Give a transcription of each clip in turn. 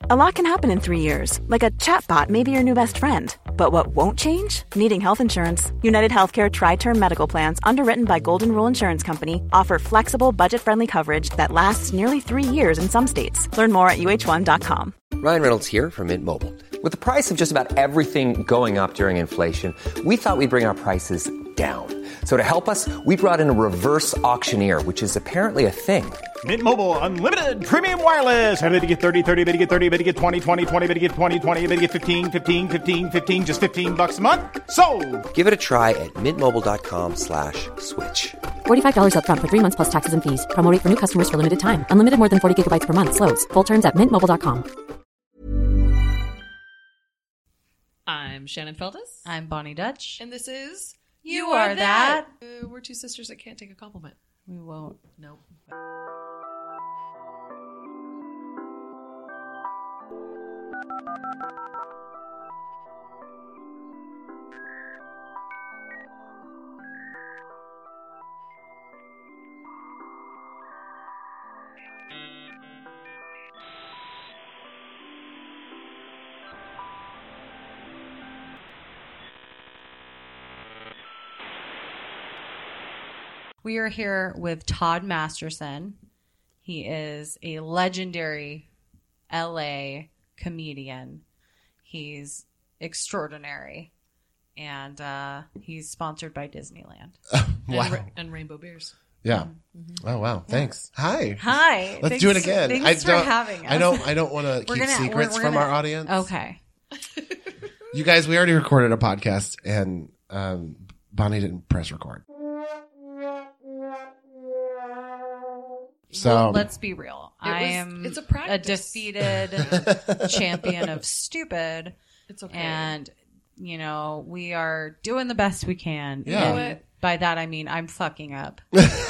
A lot can happen in 3 years, like a chatbot may be your new best friend. But what won't change? Needing health insurance. United Healthcare Tri-Term Medical Plans, underwritten by Golden Rule Insurance Company, offer flexible, budget-friendly coverage that lasts nearly 3 years in some states. Learn more at uh1.com. Ryan Reynolds here from Mint Mobile. With the price of just about everything going up during inflation, we thought we'd bring our prices down. So to help us, we brought in a reverse auctioneer, which is apparently a thing. Mint Mobile Unlimited Premium Wireless. How to get 30, 30, bit to get 30, bit to get 20, 20, 20, bit to get 20, 20, bit to get 15, 15, 15, 15, just $15 a month? Sold! Give it a try at mintmobile.com/switch. $45 up front for 3 months plus taxes and fees. Promo rate for new customers for limited time. Unlimited more than 40 gigabytes per month. Slows full terms at mintmobile.com. I'm Shannon Feltus. I'm Bonnie Dutch. And this is You Are That. We're two sisters that can't take a compliment. We won't. Nope. We are here with Todd Masterson. He is a legendary LA comedian. He's extraordinary. And he's sponsored by Disneyland. Wow. And Rainbow Beers. Yeah. Mm-hmm. Oh, wow. Thanks. Hi. Hi. Let's do it again. Thanks for having us. I don't want to keep secrets from our audience. Okay. You guys, we already recorded a podcast and Bonnie didn't press record. So well, let's be real. It's a a practice. defeated champion of stupid. It's okay. And, you know, we are doing the best we can. Yeah. And by that, I mean, I'm fucking up.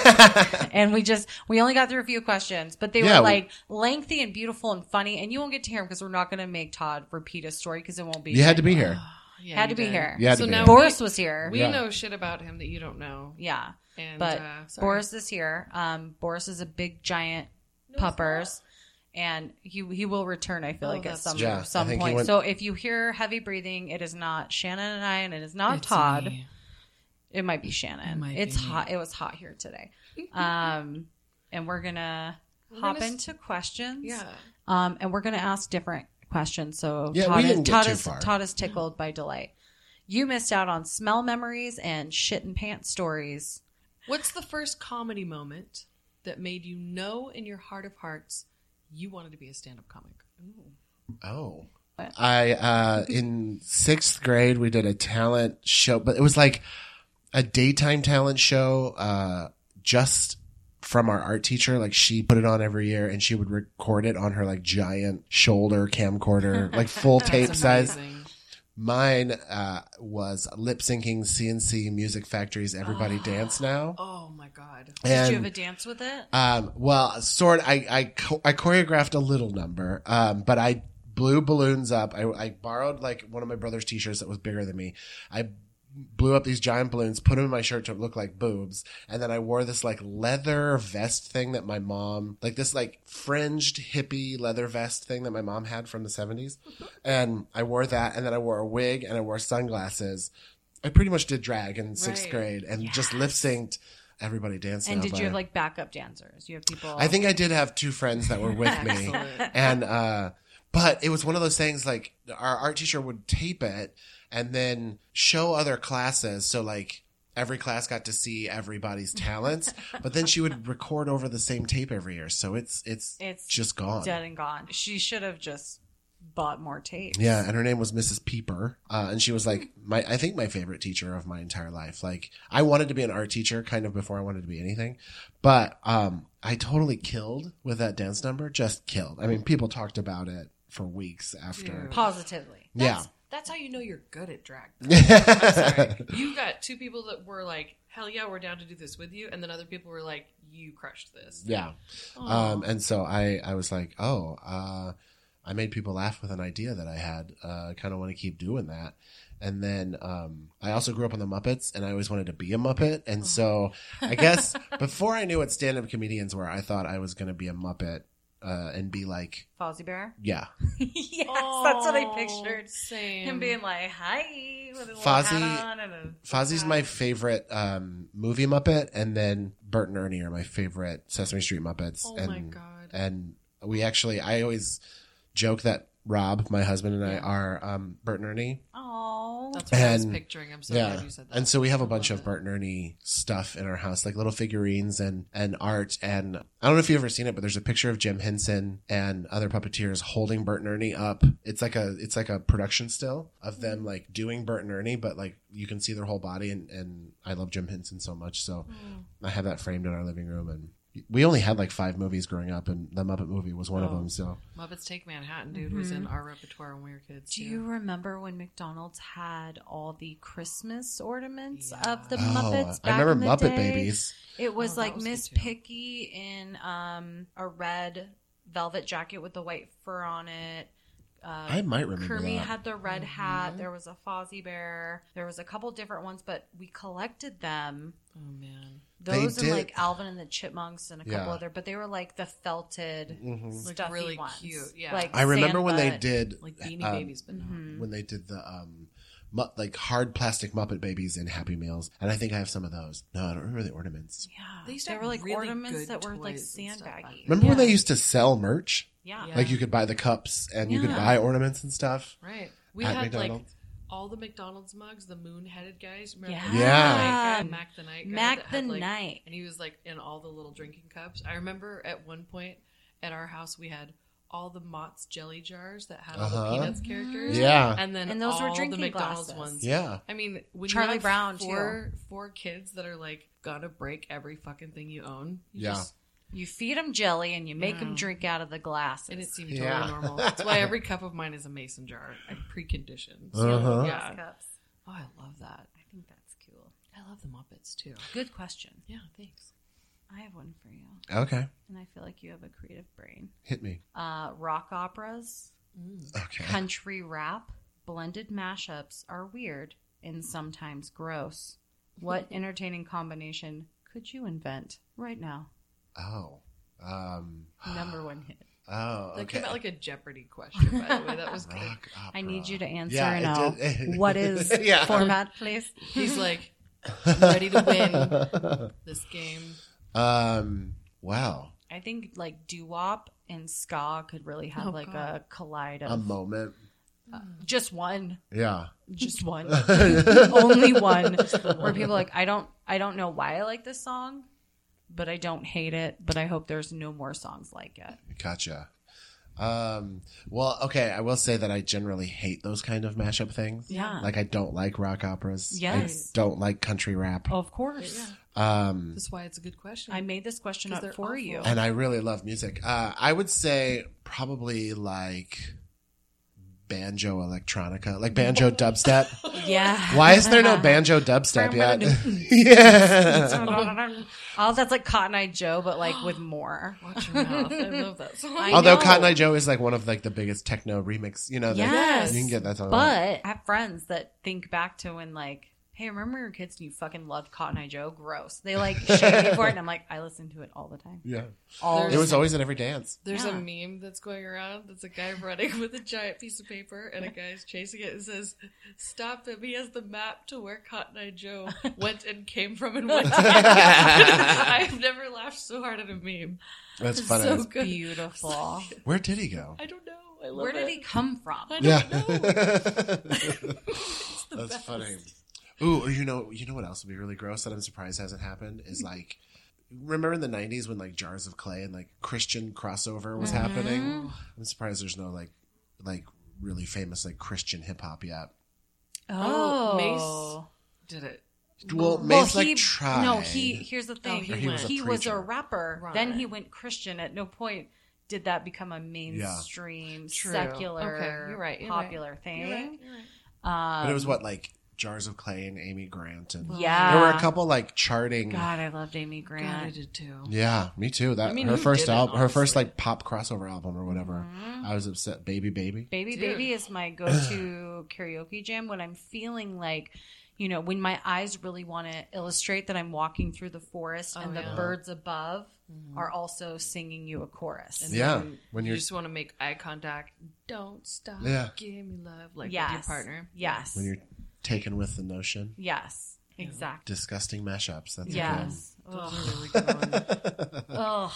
And we only got through a few questions, but they were like lengthy and beautiful and funny. And you won't get to hear them because we're not going to make Todd repeat a story because it won't be. You had to be here. Yeah, had you to be did. here. You had to So be now here. Boris was here. We Yeah. know shit about him that you don't know. Yeah. And, But sorry. Boris is here. Boris is a big giant puppers. And he will return, I feel like, at that's some true. Yeah, I think he point. went- So if you hear heavy breathing, it is not Shannon and I, and it is not It's Todd. me. It might be Shannon. It might It's be me. hot. It was hot here today. And we're gonna hop into questions. Yeah. And we're gonna ask different questions. So Yeah, Todd, we didn't get Todd too is far. Todd is tickled by delight. You missed out on smell memories and shit and pants stories. What's the first comedy moment that made you know in your heart of hearts you wanted to be a stand-up comic? Oh. What? I in 6th grade we did a talent show, but it was like a daytime talent show just from our art teacher. Like she put it on every year and she would record it on her like giant shoulder camcorder, like full tape size. Amazing. Mine was lip syncing CNC Music Factory's Everybody Dance Now. Oh my God. Did you have a dance with it? Well, sort. I choreographed a little number, but I blew balloons up. I borrowed like one of my brother's t-shirts that was bigger than me. I blew up these giant balloons, put them in my shirt to look like boobs, and then I wore this like leather vest thing that my mom, like this like fringed hippie leather vest thing that my mom had from the 70s, and I wore that, and then I wore a wig and I wore sunglasses. I pretty much did drag in 6th Right. grade and just lip synced Everybody Dance Now. And did by- you have like backup dancers? You have people. I think I did have 2 friends that were with me. Excellent. And, but it was one of those things like our art teacher would tape it and then show other classes. So like every class got to see everybody's talents, but then she would record over the same tape every year. So it's just gone. dead and gone. She should have just bought more tapes. Yeah, and her name was Mrs. Pieper, and she was like I think my favorite teacher of my entire life. Like I wanted to be an art teacher kind of before I wanted to be anything, but I totally killed with that dance number. Just killed. I mean, people talked about it for weeks after. Positively. Yeah. That's how you know you're good at drag. I'm sorry. You got 2 people that were like, hell yeah, we're down to do this with you. And then other people were like, you crushed this. Yeah. And so I was like, I made people laugh with an idea that I had. I kind of want to keep doing that. And then I also grew up on the Muppets, and I always wanted to be a Muppet. And so I guess before I knew what stand-up comedians were, I thought I was going to be a Muppet and be like, Fozzie Bear? yeah. Yes, that's what I pictured. Same. Him being like, hi, with a little Fozzie- hat on and a Fozzie's my favorite movie Muppet, and then Bert and Ernie are my favorite Sesame Street Muppets. Oh and, my God. And I always joke that Rob, my husband, and I are Bert and Ernie. Oh, That's what I was And- picturing. I'm so glad you said that. And so we have a bunch love of it. Bert and Ernie stuff in our house, like little figurines and art. And I don't know if you've ever seen it, but there's a picture of Jim Henson and other puppeteers holding Bert and Ernie up. It's like a production still of them like doing Bert and Ernie, but like you can see their whole body. And I love Jim Henson so much, so I have that framed in our living room. And we only had like 5 movies growing up, and the Muppet movie was one of them. So Muppets Take Manhattan, dude, was in our repertoire when we were kids. do too. you remember when McDonald's had all the Christmas ornaments of the Muppets? I back remember in the Muppet day? Babies. It was that like was good Miss too. Piggy in a red velvet jacket with the white fur on it. I might remember Kermit that. had the red hat. There was a Fozzie Bear. There was a couple different ones, but we collected them. Oh man, Those They and did- like Alvin and the Chipmunks and a couple Yeah. other, but they were like the felted, like stuffy really ones. cute. Yeah, Like I remember when they Sandbutt. did like Beanie Babies, but not. when they did the like hard plastic Muppet Babies in Happy Meals, and I think I have some of those. No, I don't remember the ornaments. Yeah, They used to they have were like really ornaments good that were like toys and stuff back sandbaggy. then. Remember when Yeah. they used to sell merch? Yeah. Yeah. Like you could buy the cups and you could Yeah. buy ornaments and stuff. Right. We At had like McDonald's. all the McDonald's mugs, the moon-headed guys. Remember Yeah. the Yeah. Night guy, Mac the Night guy Mac that the had, like- Night. and he was like in all the little drinking cups. I remember at one point at our house we had all the Mott's jelly jars that had all the Peanuts characters. Yeah. and then And those were all drinking the McDonald's glasses. ones. Yeah. I mean, when Charlie you have Brown, four kids that are like gonna break every fucking thing you own. You Yeah. just- You feed them jelly and you make them drink out of the glasses. and it seemed Yeah. totally normal. That's why every cup of mine is a mason jar. I'm preconditioned. Uh-huh. Yeah. Cups. Oh, I love that. I think that's cool. I love the Muppets too. Good question. Yeah, thanks. I have one for you, Okay. and I feel like you have a creative brain. Hit me. Rock operas, Okay. country rap, blended mashups are weird and sometimes gross. What entertaining combination could you invent right now? Oh. Number 1 hit. Oh. That Okay. came out like a Jeopardy question, by the way. That was good. Rock opera. I need you to answer Yeah, now. it did. What is Yeah. format, please? He's like ready to win this game. Wow. I think like doo-wop and ska could really have like a collide A of moment. just one. Yeah. Just one. Only one. Where people are like, I don't know why I like this song, but I don't hate it, but I hope there's no more songs like it. Gotcha. Well, okay, I will say that I generally hate those kind of mashup things. Yeah. Like I don't like rock operas. Yes. I don't like country rap. Of course. That's why it's a good question. I made this question 'Cause up they're for awful. you. And I really love music. I would say probably like banjo electronica, like banjo dubstep. Yeah. Why is there no banjo dubstep yet? Yeah. Oh, that's like Cotton Eye Joe, but like with more. Watch your mouth. I love that song. I Although know. Cotton Eye Joe is like one of like the biggest techno remix, you know, Yes. you can get that song. But I have friends that think back to when like, hey, remember your kids and you fucking loved Cotton Eye Joe? Gross. They like shame me for it, and I'm like, I listen to it all the time. Yeah. All It was always at every dance. There's Yeah. a meme that's going around that's a guy running with a giant piece of paper and a guy's chasing it and says, "Stop him, he has the map to where Cotton Eye Joe went and came from and went to." I've never laughed so hard at a meme. That's funny. so good. beautiful. Where did he go? I don't know. I love Where did it. he come from? I don't Yeah. know. That's funny. Ooh, you know what else would be really gross that I'm surprised hasn't happened is like, remember in the 90s when like Jars of Clay and like Christian crossover was happening? I'm surprised there's no like really famous like Christian hip hop yet. Oh, Mace did it. Well, Mace like tried. No, here's the thing. he was a he was a preacher. rapper. Right. Then he went Christian. At no point did that become a mainstream, True. secular, Okay, you're right, you're popular right. thing. You're right. But it was what like Jars of Clay and Amy Grant and Yeah. there were a couple like charting. God, I loved Amy Grant. God, I did too. Yeah, me too. That I mean, her who first didn't, album, her first honestly? like pop crossover album or whatever. I was upset. Baby. Baby Dude. Baby is my go-to karaoke jam when I'm feeling like, you know, when my eyes really want to illustrate that I'm walking through the forest and the birds above are also singing you a chorus. And when you you're just want to make eye contact. Don't stop. Give me love. Like with your partner. Yes. when you're taken with the notion. Yes. Exactly. Disgusting mashups. That's Yes. Those are really good. Ugh.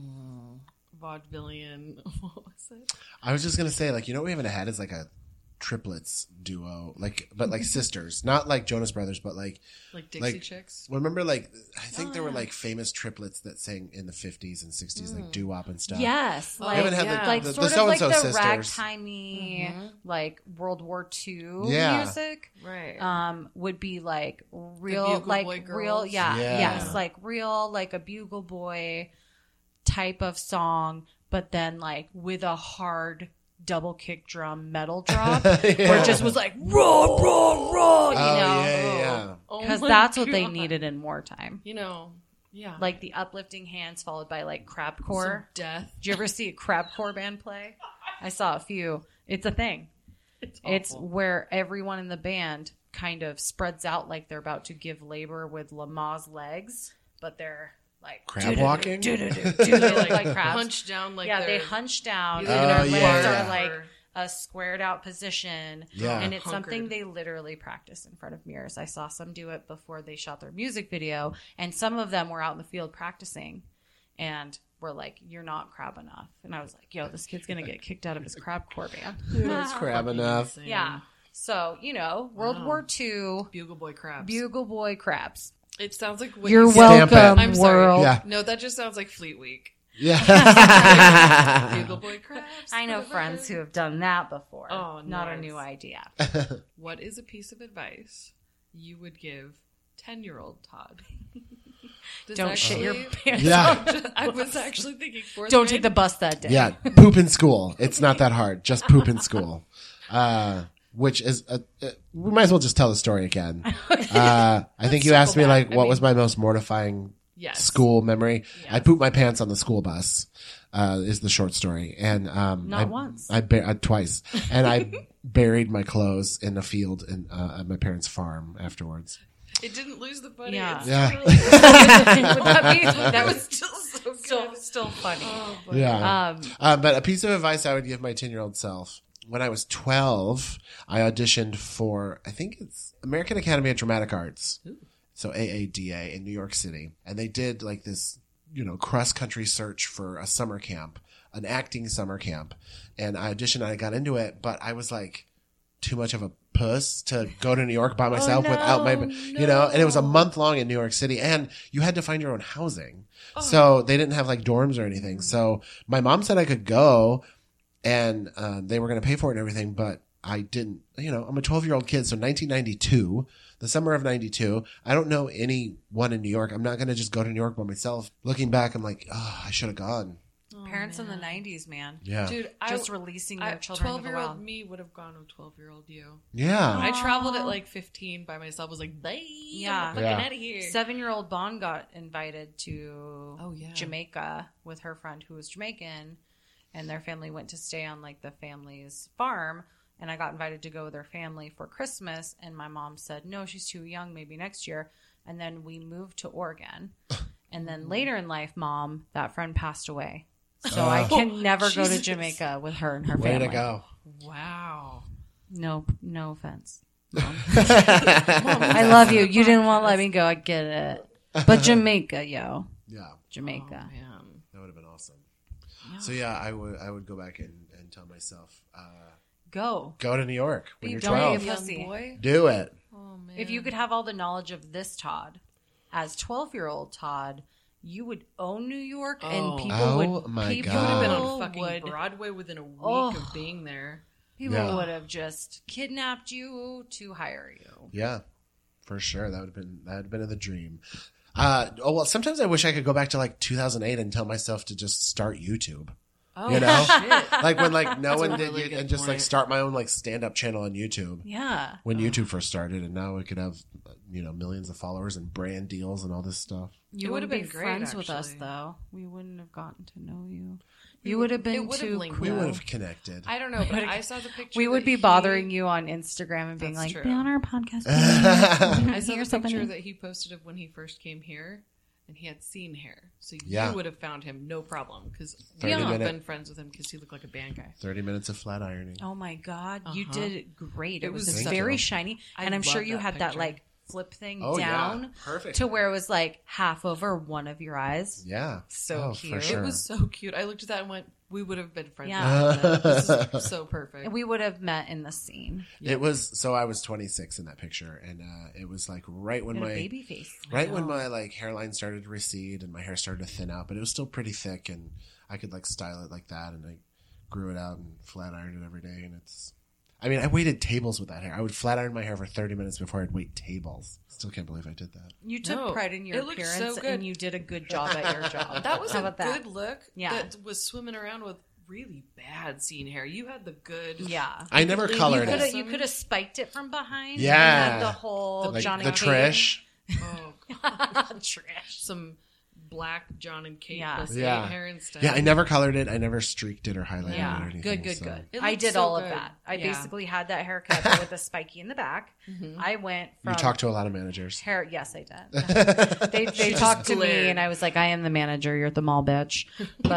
Vaudevillian. What was it? I was just gonna say, like, you know what we haven't had is like a triplets duo, but like sisters, not like Jonas Brothers, but like Dixie Chicks. Remember, like, I think there were like famous triplets that sang in the 50s and 60s, like doo wop and stuff. Yes, We haven't had like the sort of so-and-so like the sisters. ragtimey, like World War II music, Right. would be like real, Bugle like Boy real, Girls. yes, like real, like a Bugle Boy type of song, but then like with a hard double kick drum metal drop, where it just was like raw, raw, raw, you know, yeah. because that's what they needed in wartime. You know, yeah. Like the uplifting hands followed by like crabcore. Some death. Did you ever see a crabcore band play? I saw a few. It's a thing. It's where everyone in the band kind of spreads out like they're about to give labor with Lamaze legs, but they're like crab walking. They look like crabs. Hunch down like they hunch down. Oh, And their legs yeah. are like a squared out position. Yeah. And it's Hunkered. something they literally practice in front of mirrors. I saw some do it before they shot their music video, and some of them were out in the field practicing and were like, "You're not crab enough." And I was like, "Yo, this kid's gonna get kicked out of his crabcore band." It's crab enough. Yeah. So, you know, World War II, Bugle Boy Crabs. Bugle Boy crabs. It sounds like what You're you said. welcome, I'm sorry. world. Yeah. No, that just sounds like Fleet Week. Yeah. Bugle Boy Crabs. I know friends who have done that before. Oh, Not a nice. new idea. What is a piece of advice you would give 10-year-old Todd? This Don't shit your actually- pants. Yeah. I was actually thinking fourth Don't grade. take the bus that day. Yeah. Poop in school. It's not that hard. Just poop in school. Which is, we might as well just tell the story again. I think you asked me, like, what was my most mortifying Yes. school memory? I pooped my pants on the school bus, is the short story. And, Not once. Twice. And I buried my clothes in a field at my parents' farm afterwards. It didn't lose the funny. Yeah. It's Yeah. really- that was still so good. still funny. Yeah. But a piece of advice I would give my 10-year-old self. When I was 12, I auditioned for, I think it's American Academy of Dramatic Arts. So AADA in New York City. And they did like this, you know, cross-country search for a summer camp, an acting summer camp. And I auditioned and I got into it, but I was like too much of a puss to go to New York by myself without my, you know, and it was a month long in New York City and you had to find your own housing. So they didn't have like dorms or anything. So my mom said I could go and they were going to pay for it and everything, but I didn't, you know, I'm a 12-year-old kid. So 1992, the summer of 92, I don't know anyone in New York. I'm not going to just go to New York by myself. Looking back, I'm like, oh, I should have gone. Parents in the 90s, man. Yeah. Dude, Just releasing their children into the 12-year-old wild. me would have gone with 12-year-old you. Yeah. I traveled at like 15 by myself. I was like, bye. Yeah. I'm fucking Yeah. out of here. 7-year-old Bond got invited to Oh, yeah. Jamaica with her friend who was Jamaican, and their family went to stay on like the family's farm. And I got invited to go with her family for Christmas, and my mom said, no, she's too young, maybe next year. And then we moved to Oregon. And then later in life, Mom, that friend passed away. So I can never go to Jesus. Jamaica with her and her Way family. to go. Wow. No offense. Mom. I love you. You didn't want to let me go. I get it. But Jamaica, yo. Yeah. Jamaica. Oh, man. That would have been awesome. So yeah, I would go back and tell myself, Go. go to New York when you're don't 12. be a Young pussy. boy. Do it. Oh, man. If you could have all the knowledge of this Todd, as 12-year-old Todd, you would own New York, and people Oh would. my people You would have been God. on fucking would- Broadway within a week Oh. of being there. People Yeah. would have just kidnapped you to hire you. Yeah, for sure. That would have been the dream. Well, sometimes I wish I could go back to like 2008 and tell myself to just start YouTube. Oh, You know? shit. Like when like no one a did really you- good and just like point. start my own like stand-up channel on YouTube. Yeah. When YouTube first started, and now we could have, you know, millions of followers and brand deals and all this stuff. You It would would've have been been great, friends with us, actually. though. We wouldn't have gotten to know you. You would have been It would have too linked cool. We would have connected. I don't know, but I saw the picture. We would that be he- bothering you on Instagram and being That's like, true. be on our podcast. I saw Here's the something picture new. that he posted of when he first came here, and he had seen hair. So Yeah. you would have found him no problem because 30 we would have minute- been friends with him because he looked like a band guy. 30 minutes of flat ironing. Oh my God. You Uh-huh. did great. It, It was was Thank very you. shiny. I And I'm sure love you that had that picture. like flip thing Oh, yeah. down Perfect. to where it was like half over one of your eyes. Yeah. So Oh, cute. For sure. It was so cute. I looked at that and went, "We would have been friends." Yeah. with him. This is so perfect. And we would have met in the scene. It was, so I was 26 in that picture, and it was like right when In a my baby face. right when my like hairline started to recede and my hair started to thin out, but it was still pretty thick, and I could like style it like that, and I grew it out and flat ironed it every day, and I waited tables with that hair. I would flat iron my hair for 30 minutes before I'd wait tables. Still can't believe I did that. You took No, pride in your it looked so appearance good. and you did a good job at your job. That was How a about that? good look. Yeah. That was swimming around with really bad scene hair. You had the good. Yeah. I never colored You it. could have spiked it from behind. Yeah. And had the whole Like Johnny the Cage. Trish. Oh, Trish. some black John and Kate Yeah. Biscayne Yeah. hair instead. Yeah, I never colored it. I never streaked it or highlighted Yeah. it or anything. Good. so. It I looked did so all of good. that. I Yeah. basically had that haircut but with a spiky in the back. I went from You talked to a lot of managers. hair. Yes, I did. they talked to me, glared. and I was like, "I am the manager. You're the mall bitch." But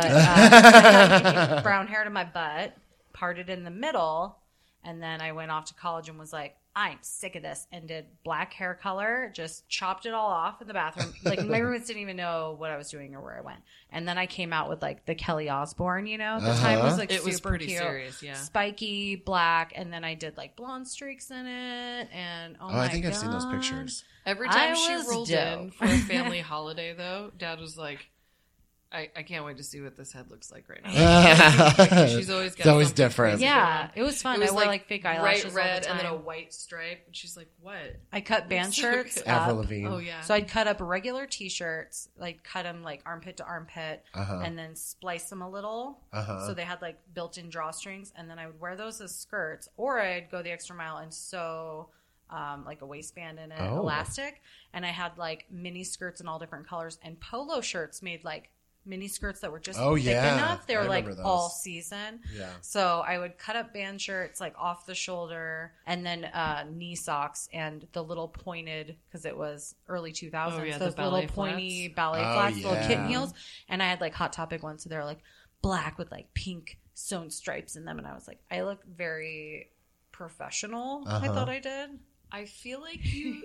I had brown hair to my butt, parted in the middle, and then I went off to college and was like, "I'm sick of this," and did black hair color. Just chopped it all off in the bathroom. Like my roommates didn't even know what I was doing or where I went. And then I came out with like the Kelly Osbourne. You know, the time was like It was super pretty cute. serious, yeah. Spiky black, and then I did like blonde streaks in it. And oh, Oh, my I think I've seen those God. pictures. Every I time she was rolled dope. in for a family holiday, though, Dad was like, I can't wait to see what this head looks like right now. She's always got It's always something different. crazy Yeah, going on. it was fun. It was I wore like fake eyelashes bright all red the and then time. a white stripe. And she's like, what? I cut band So shirts good. Avril up. Lavigne. Oh, yeah. So I'd cut up regular t-shirts, like cut them like armpit to armpit, Uh-huh. and then splice them a little. Uh-huh. So they had like built-in drawstrings, and then I would wear those as skirts, or I'd go the extra mile and sew like a waistband in it, Oh. elastic. And I had like mini skirts in all different colors, and polo shirts made like mini skirts that were just Oh, thick yeah. enough. They I were like remember those. all season. Yeah. So I would cut up band shirts like off the shoulder, and then knee socks and the little pointed, because it was early 2000s, Oh, yeah, those the little ballet pointy flats. ballet Oh, flats, little yeah. kitten heels. And I had like Hot Topic ones, so they were like black with like pink sewn stripes in them. And I was like, I look very professional. I thought I did. I feel like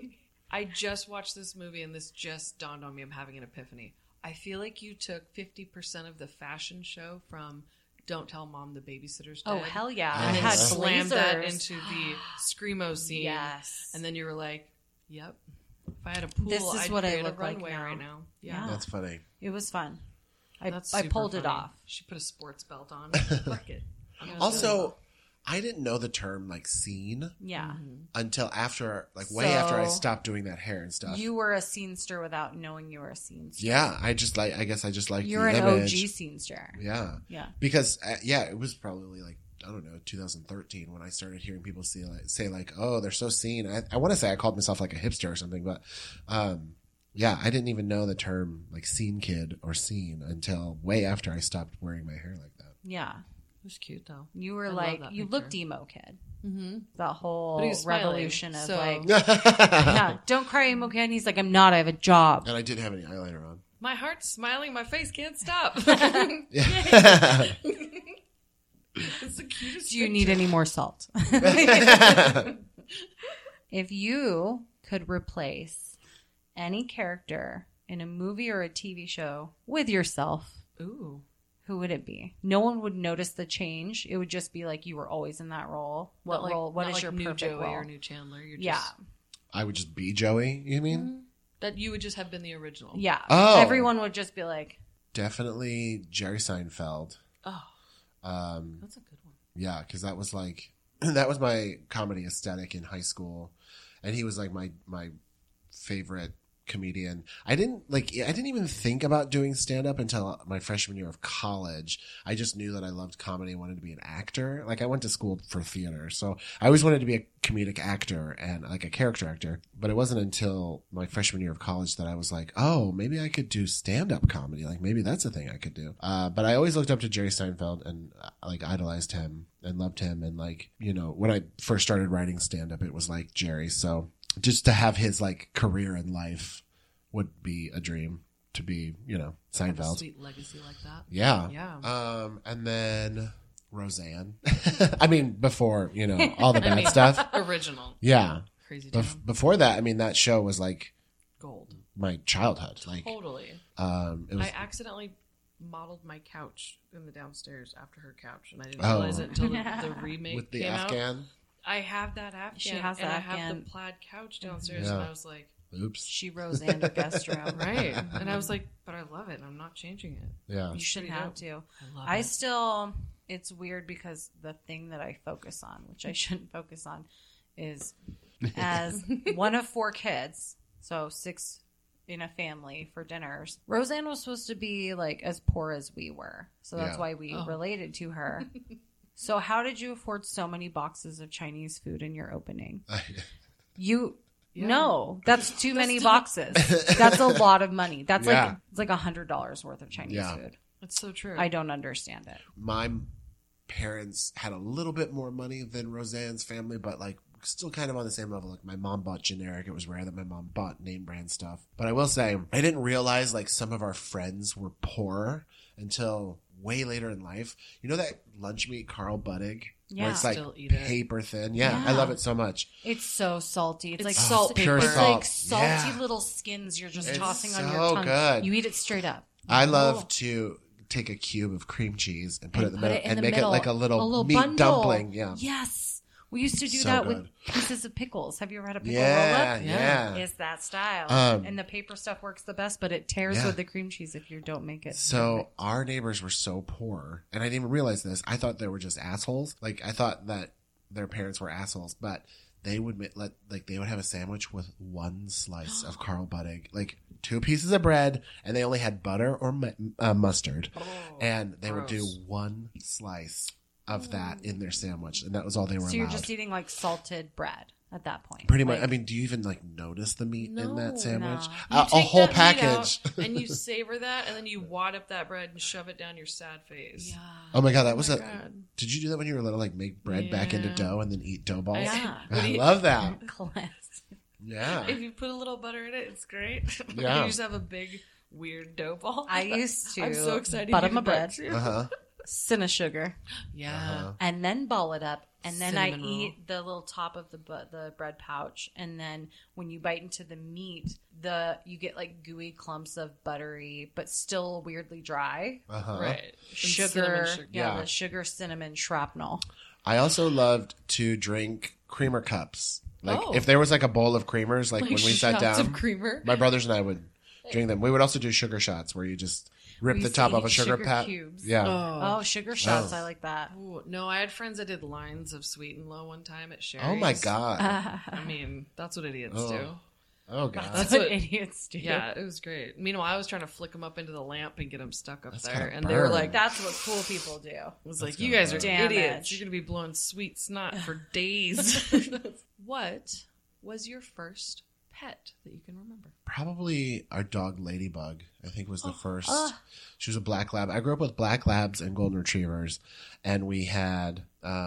I just watched this movie and this just dawned on me. I'm having an epiphany. I feel like you took 50% of the fashion show from Don't Tell Mom the Babysitter's Dead. Oh, hell yeah. And I then had slammed that blazers. into the Screamo scene. Yes. And then you were like, yep. If I had a pool, This is I'd what I create a look like runway now. right now. Yeah. That's funny. It was fun. That's I super pulled it funny. off. She put a sports belt on. Fuck it. Also, I didn't know the term like scene Yeah. until after, like way after I So, stopped doing that hair and stuff. You were a scenester without knowing you were a scenester. Yeah, I guess I just like You're the an image. OG scenester. Yeah. Yeah. Because it was probably like, I don't know, 2013 when I started hearing people say like, oh, they're so seen. I want to say I called myself like a hipster or something, but yeah, I didn't even know the term like scene kid or scene until way after I stopped wearing my hair like that. Yeah. It was cute, though. You were I love like, that you picture. looked emo kid. Mm-hmm. That whole But he was smiling, revolution of so- like, yeah, don't cry emo kid. And he's like, I'm not, I have a job. And I didn't have any eyeliner on. My heart's smiling. My face can't stop. It's the cutest Do you picture. need any more salt? If you could replace any character in a movie or a TV show with yourself, Ooh. who would it be? No one would notice the change. It would just be like you were always in that role. What Not role? What not is your new perfect Joey role? or new Chandler? You're just, Yeah, I would just be Joey, you mean? That you would just have been the original. yeah. Oh. Everyone would just be like, Definitely Jerry Seinfeld. Oh, Um, that's a good one. yeah, because that was like that was my comedy aesthetic in high school, and he was like my favorite comedian. I didn't even think about doing stand-up until my freshman year of college. I just knew that I loved comedy and wanted to be an actor. Like I went to school for theater, so I always wanted to be a comedic actor and like a character actor. But it wasn't until my freshman year of college that I was like, oh, maybe I could do stand-up comedy. Like maybe that's a thing I could do. But I always looked up to Jerry Seinfeld and like idolized him and loved him. And like, you know, when I first started writing stand-up, it was like Jerry. So just to have his like career in life would be a dream, to be, you know, Seinfeld. Have a sweet legacy like that. Yeah. Yeah. And then Roseanne. I mean, before, you know, all the bad stuff. Original. Yeah. Crazy town. Before that, I mean, that show was like Gold. my childhood. Like, Totally. it was, I accidentally modeled my couch in the downstairs after her couch, and I didn't realize it until the remake with the came Afghan. out. I have that Afghan. She has the and Afghan. I have the plaid couch downstairs, Yeah. and I was like, Oops. She Roseanne her guest room. right. And I was like, but I love it, and I'm not changing it. Yeah. You shouldn't pretty have dope. to. I love it. It's weird because the thing that I focus on, which I shouldn't focus on, is as one of 4 kids, so 6 in a family for dinners. Roseanne was supposed to be like as poor as we were. So that's Yeah. why we related to her. So how did you afford so many boxes of Chinese food in your opening? No, that's too many boxes. That's a lot of money. That's Yeah. like $100 worth of Chinese Yeah. food. It's so true. I don't understand it. My parents had a little bit more money than Roseanne's family, but like still kind of on the same level. Like my mom bought generic. It was rare that my mom bought name brand stuff. But I will say, I didn't realize like some of our friends were poor until way later in life. You know that lunch meat Carl Buddig? Yeah. Where it's like Still eat it. paper thin. Yeah, I love it so much. It's so salty. It's like salt pure paper. It's salt. like salty Yeah. little skins you're just It's tossing on so your tongue. good. You eat it straight up. I love to take a cube of cream cheese and put it in the middle in and the make middle. it like a little meat bundle. dumpling. Yeah. Yes. We used to do So that good. with pieces of pickles. Have you ever had a pickle Yeah, roll-up? yeah. It's that style. And the paper stuff works the best, but it tears Yeah. with the cream cheese if you don't make it. So our neighbors were so poor, and I didn't even realize this. I thought they were just assholes. Like I thought that their parents were assholes, but they would they would have a sandwich with 1 slice of Carl Buddig, like 2 pieces of bread, and they only had butter or mustard, and they would do 1 slice of that in their sandwich, and that was all they were So you're allowed. just eating like salted bread at that point. Pretty much. Like, I mean, do you even like notice the meat in that sandwich? no. You A take whole that meat package. out and you savor that, and then you wad up that bread and shove it down your sad face. yeah. Oh my god, that was my a. God. Did you do that when you were little? Like make bread back into Yeah. dough and then eat dough balls? Yeah. I love that. Classic. Yeah. If you put a little butter in it, it's great. Yeah. You just have a big, weird dough ball. I used to I'm so excited. butter you my did that bread, too. Uh-huh. cinnamon sugar, Yeah. and then ball it up, and then I Cinnamon roll. eat the little top of the bread pouch, and then when you bite into the meat, you get like gooey clumps of buttery but still weirdly dry Uh-huh. Right. And sugar, cinnamon sugar. Yeah. the sugar cinnamon shrapnel. I also loved to drink creamer cups. Like Oh. if there was like a bowl of creamers, like Like when we sat shots down, of creamer. my brothers and I would drink them. We would also do sugar shots where you just rip We the used top to of a eat sugar sugar pat. cubes. Yeah. Oh, sugar shots! I like that. Ooh, no, I had friends that did lines of Sweet and Low one time at Sherry's. Oh my god. I mean, that's what idiots Oh. do. Oh god. That's what what- idiots do. Yeah, it was great. Meanwhile, I was trying to flick them up into the lamp and get them stuck up That's there, gotta and they were burn. like, That's what cool people do. "I was like, That's you gotta guys are burn. idiots. Damage. You're gonna be blowing sweet snot for days." What was your first pet that you can remember? Probably our dog Ladybug, I think was the first. uh. She was a black lab. I grew up with black labs and golden retrievers, and we had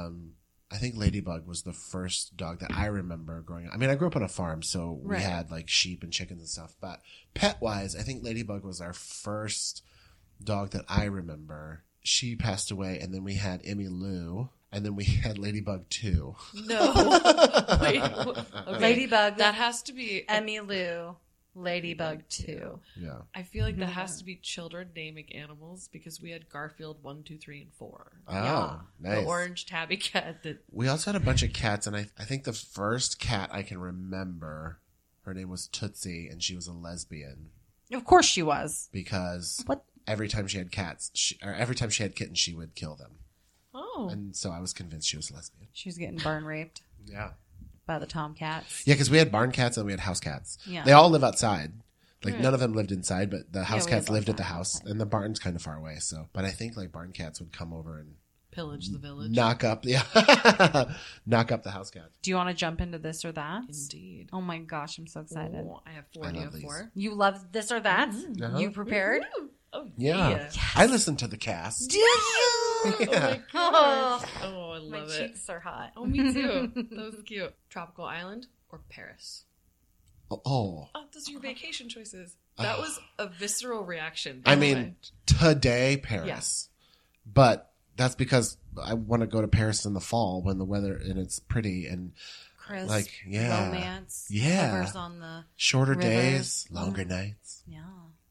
I think Ladybug was the first dog that I remember growing up. I mean, I grew up on a farm, so we Right. had like sheep and chickens and stuff, but pet wise, I think Ladybug was our first dog that I remember. She passed away, and then we had Emmy Lou, and then we had Ladybug 2. No. Wait. Okay. Ladybug, That has to be. Emmy Lou, Ladybug 2. Yeah. I feel like that has to be children naming animals because we had Garfield 1, 2, 3, and 4. Oh, Yeah. nice. The orange tabby cat that We also had a bunch of cats, and I think the first cat I can remember, her name was Tootsie, and she was a lesbian Of course she was. because What? every time she had every time she had kittens, she would kill them, oh and so I was convinced she was a lesbian. She was getting barn raped Yeah, by the tomcats. yeah, because we had barn cats and we had house cats. Yeah. They all live outside, Like none of them lived inside, but the house we cats had lived at that the house, outside. and the barn's kind of far away. So, but I think like barn cats would come over and Pillage the village. knock up the house cat. Do you want to jump into this or that? Indeed. Oh my gosh, I'm so excited. Oh, I have 4. I Do you love have these. 4? You love this or that? Uh-huh. You prepared? Oh, Yeah, I listened to the cast. Do you? Oh, my gosh. Oh, I My love it. cheeks are hot. Oh, me too. That was cute. Tropical island or Paris? Oh, Oh, those are your vacation choices. That was a visceral reaction. I by the mean, way. today Paris, but that's because I want to go to Paris in the fall when the weather and it's pretty and Crisp, like, yeah. romance, Yeah. covers on the shorter Rivers. days, longer nights. yeah.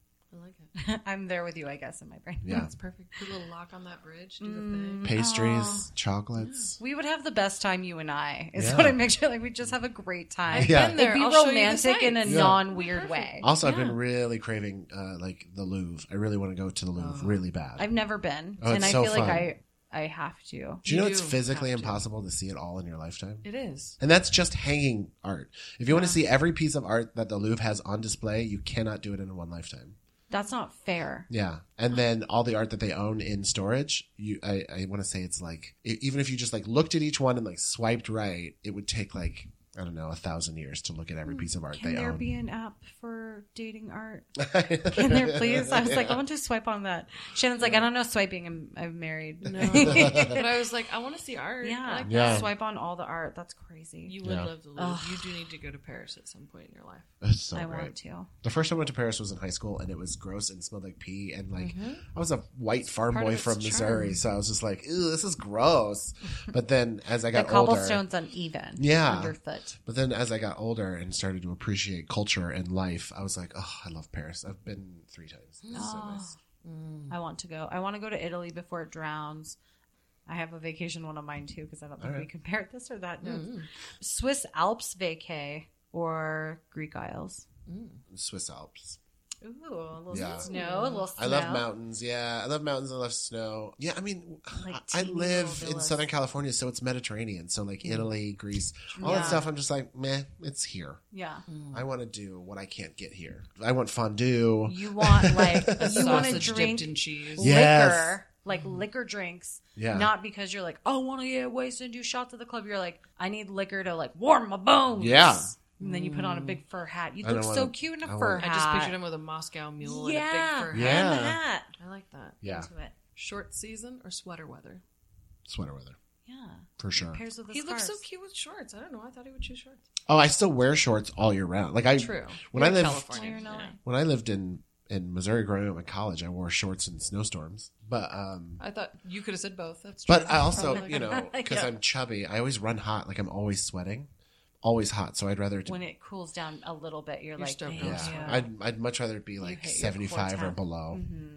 I like it. I'm there with you, I guess, in my brain. Yeah, It's perfect. Put a little lock on that bridge. Do the thing. pastries, chocolates. We would have the best time, you and I. Is Yeah. what I make sure. Like we just have a great time. Yeah. Been there. It'd be I'll show you the romantic in a sights. Yeah. non-weird way. Also, I've been really craving like the Louvre. I really want to go to the Louvre really bad. I've never been, Oh, and it's I so feel fun. like I have to. Do you know You it's do physically have to. impossible to see it all in your lifetime? It is. And that's just hanging art. If you want to see every piece of art that the Louvre has on display, you cannot do it in one lifetime. That's not fair. Yeah. And then all the art that they own in storage, I want to say it's like, even if you just like looked at each one and like swiped right, it would take like, I don't know, 1,000 years to look at every piece of art Can they there own. be an app for dating art? Can there please? I was like, I want to swipe on that. Shannon's like, I don't know swiping. I'm married. No. But I was like, I want to see art. I Yeah. like Yeah. that. Swipe on all the art. That's crazy. You would Yeah. love the Louvre. You do need to go to Paris at some point in your life. It's so I great. want to. The first time I went to Paris was in high school, and it was gross and smelled like pee. And like, I was a white farm part boy of its from Missouri, charm. so I was just like, ew, this is gross. But then as I The got older, cobblestone's uneven. Yeah. Underfoot. but then as I got older and started to appreciate culture and life, I was like, oh, I love Paris. I've been 3 times. It's so nice. I want to go. I want to go to Italy before it drowns. I have a vacation one of mine too because I don't think we compared this or that. No. Swiss Alps vacay or Greek Isles. Swiss Alps. Ooh, a little Yeah. snow, a little snow. I love mountains. Yeah, I love mountains. I love snow. Yeah, I mean, Like I teeny live little in villas. Southern California, so it's Mediterranean. So like Italy, Greece, all Yeah. that stuff. I'm just like, meh, it's here. Yeah. I want to do what I can't get here. I want fondue. You want like you want to Sausage drink dipped in cheese. Yes. liquor, like liquor drinks. Yeah. Not because you're like, oh, I want to get wasted and do shots at the club. You're like, I need liquor to like warm my bones. Yeah. And then you put on a big fur hat. You I look don't so wanna- cute in a I fur want- I hat. just pictured him with a Moscow mule yeah. and a big fur Yeah. hat. And the hat. I like that. Yeah, Into it. Short season or sweater weather? sweater weather Yeah. for sure. Pairs with the He looks so scarves. cute with shorts. I don't know. I thought he would choose shorts. Oh, I still wear shorts all year round. Like True. when You're I in lived California. You're not. Yeah. when I lived in Missouri growing up in college, I wore shorts in snowstorms. But I thought you could have said both. That's true. But I also, Probably. you know, because Yeah. I'm chubby, I always run hot. Like I'm always sweating, always hot. So I'd rather. When it cools down a little bit, you're like, stoked thank on yeah, sweating. you. I'd much rather it be like hit your 75 or core temp. below.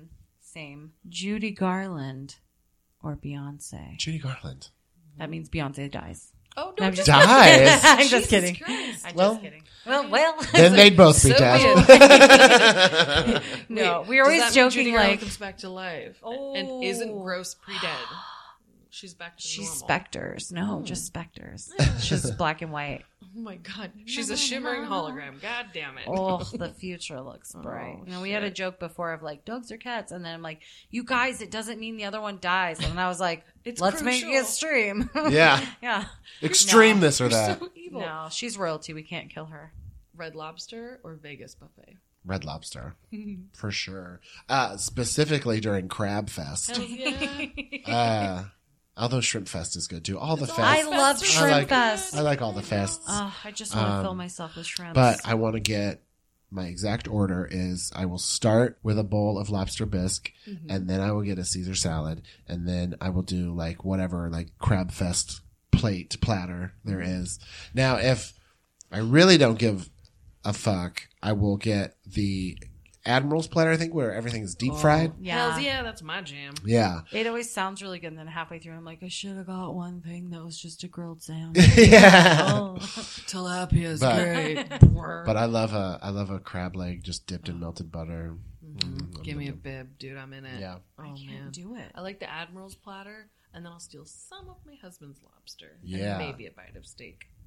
Same. Judy Garland or Beyonce. Judy Garland That means Beyonce dies. Oh, No, no, I'm just dies. I'm Jesus just kidding. Christ. I'm Well- just kidding. Well. Then they'd both be So dead. No, Wait, we were always does that mean joking Judy Garland like comes back to life Oh. and isn't gross pre-dead. She's back to she's normal. specters. No, just specters. She's black and white. Oh my god, she's a shimmering hologram. God damn it. Oh, the future looks bright. You know, we had a joke before of like dogs or cats, and then I'm like, you guys, it doesn't mean the other one dies. And I was like, It's let's make crucial. it extreme. Yeah, Yeah. extreme No. this or that. So evil. No, she's royalty. We can't kill her. Red Lobster or Vegas buffet? Red Lobster, for sure. Specifically during Crab Fest. Hell yeah. Although Shrimp Fest is good too. All the fests. I love I Shrimp like- Fest. I like all the fests. I just want to fill myself with shrimp. But I want to get my exact order is I will start with a bowl of lobster bisque, and then I will get a Caesar salad, and then I will do like whatever like Crab Fest platter there is. Now, if I really don't give a fuck, I will get the Admiral's platter, I think, where everything is deep fried. yeah. Hells yeah, that's my jam. Yeah. It always sounds really good, and then halfway through, I'm like, I should have got one thing that was just a grilled salmon. Yeah. Oh. Tilapia's But- great. But I love a crab leg just dipped in melted butter. Give me a bib, dude. I'm in it. Yeah. Oh man, do it. I like the Admiral's platter, and then I'll steal some of my husband's lobster. Yeah. And maybe a bite of steak.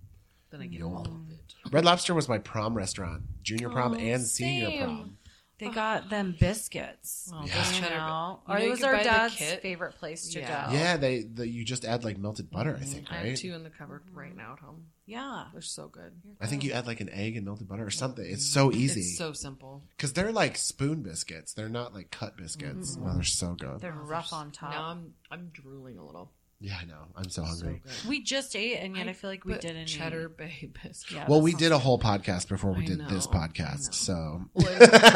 then I get all of it. Red Lobster was my prom restaurant, junior prom and senior same. prom. They got them biscuits. Oh, Yeah. those You cheddar. know? You Or know it you was can our buy the dad's kit. favorite place to Yeah. go. Yeah, you just add like melted butter, I think, I right? have 2 in the cupboard right now at home. Yeah. They're so good. I think you add like an egg and melted butter or something. It's so easy. It's so simple. Because they're like spoon biscuits. They're not like cut biscuits. Oh, they're so good. They're rough on top. Now I'm drooling a little. Yeah, I know. I'm so So hungry. good. We just ate, and yet I feel like we But didn't cheddar eat. bay biscuit. Yeah, Well, that we sounds did a good. whole podcast before we I did know, this I podcast. know. So Well,